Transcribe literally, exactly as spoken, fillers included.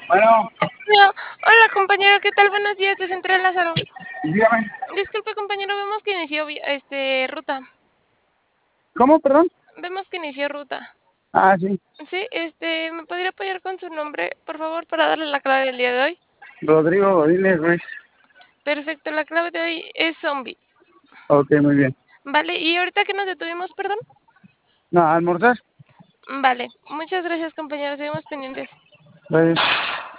Bueno, Hola, hola, compañero, ¿qué tal? Buenos días, de Central Lázaro. dígame. Disculpe, compañero, vemos que inició vi- este ruta. ¿Cómo, perdón? Vemos que inició ruta. Ah, sí. Sí, este, ¿me podría apoyar con su nombre, por favor, para darle la clave del día de hoy? Rodrigo Godínez Ruiz. Perfecto, la clave de hoy es zombie. Ok, muy bien. Vale, ¿y ahorita que nos detuvimos, perdón? No, almorzar. Vale, muchas gracias, compañero, seguimos pendientes. Gracias.